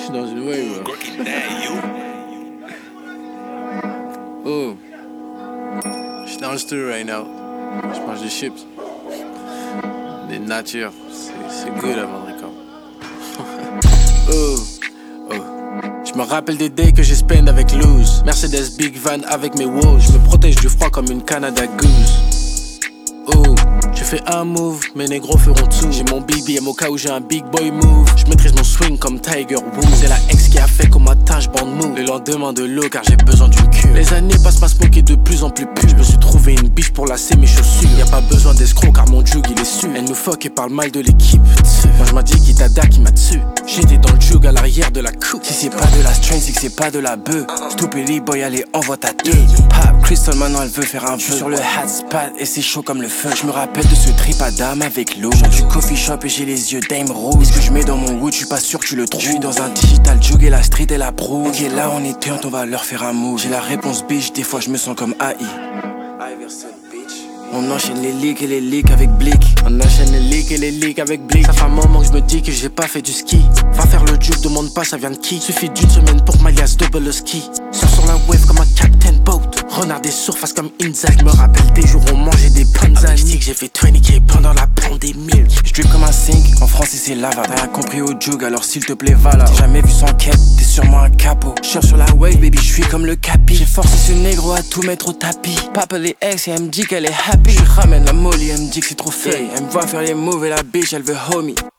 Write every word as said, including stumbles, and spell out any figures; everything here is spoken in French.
suis dans une wave. Oh. Je suis dans le studio right now. Je mange des chips. Des natures. C'est, c'est good avant le record. Oh. Oh. Je me rappelle des days que j'ai spend avec Luz. Mercedes Big Van avec mes woes. Je me protège du froid comme une Canada Goose. Oh. Tu fais un move, mes négros feront tout. J'ai mon B B M au cas où j'ai un big boy move. Je maîtrise mon swing comme Tiger Woods. C'est la ex qui a fait comme ma tâche bande move. Le lendemain de l'eau car j'ai besoin d'une cure. Les années passent ma smoke est de plus en plus pure. Je me suis trouvé une biche pour lasser mes chaussures. Y'a pas besoin d'escroc car mon jug il est sûr. Elle nous fuck et parle mal de l'équipe. Moi je m'as dit qui t'a da qui m'a dessus. J'étais dans le jug à l'arrière de la coupe. Si c'est pas de la strain c'est que c'est pas de la bœuf. Stupid boy allez envoie ta deux. Pap Crystal maintenant elle veut faire un vœu. Sur le hat spot et c'est chaud comme le feu. Je me rappelle de ce trip à dame avec l'eau. Genre du coffee shop et j'ai les yeux Dame Rose. Ce que je mets dans mon wood, je suis pas sûr que tu le trouves. Je suis dans un digital jug et la street et la pro. Ok là on est turnt, on va leur faire un move. J'ai la réponse bitch, des fois je me sens comme A I. On enchaîne les leaks et les leaks avec Blick. On enchaîne les leaks et les leaks avec Blick. Ça fait un moment que je me dis que j'ai pas fait du ski. Va faire le juke, demande pas ça vient de qui. Suffit d'une semaine pour m'alias double le ski. Sors sur la wave comme un Captain Boat. Renard des surfaces comme Inzaghi. Je me rappelle des jours où on mangeait des panzani. J'ai fait vingt K pendant la pandémie. Je drip comme un sink, en français c'est lava. T'as rien compris au jug alors s'il te plaît va là. T'es jamais vu sans quête, t'es sûrement un capot. J'surfe sur la wave baby, j'suis comme le capi. J'ai forcé ce négro à tout mettre au tapis. Papa les ex et elle me dit qu'elle est happy. Je ramène la molly, elle me dit que c'est trop fake. Elle me voit faire les moves et la bitch elle veut homie.